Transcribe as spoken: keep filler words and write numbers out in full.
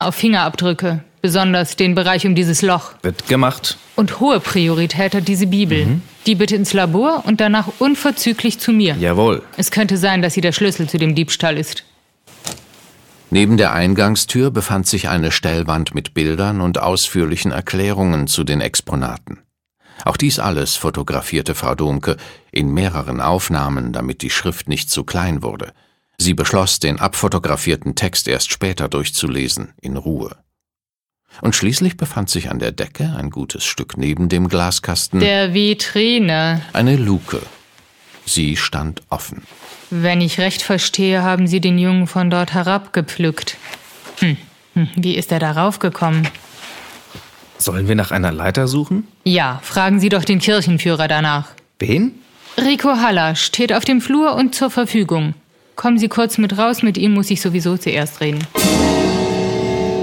Auf Fingerabdrücke, besonders den Bereich um dieses Loch. Wird gemacht. Und hohe Priorität hat diese Bibel. Mhm. Die bitte ins Labor und danach unverzüglich zu mir. Jawohl. Es könnte sein, dass sie der Schlüssel zu dem Diebstahl ist. Neben der Eingangstür befand sich eine Stellwand mit Bildern und ausführlichen Erklärungen zu den Exponaten. Auch dies alles fotografierte Frau Domke in mehreren Aufnahmen, damit die Schrift nicht zu klein wurde. Sie beschloss, den abfotografierten Text erst später durchzulesen, in Ruhe. Und schließlich befand sich an der Decke, ein gutes Stück neben dem Glaskasten, der Vitrine, eine Luke. Sie stand offen. Wenn ich recht verstehe, haben Sie den Jungen von dort herabgepflückt. Hm. Hm. Wie ist er darauf gekommen? Sollen wir nach einer Leiter suchen? Ja, fragen Sie doch den Kirchenführer danach. Wen? Rico Haller steht auf dem Flur und zur Verfügung. Kommen Sie kurz mit raus, mit ihm muss ich sowieso zuerst reden.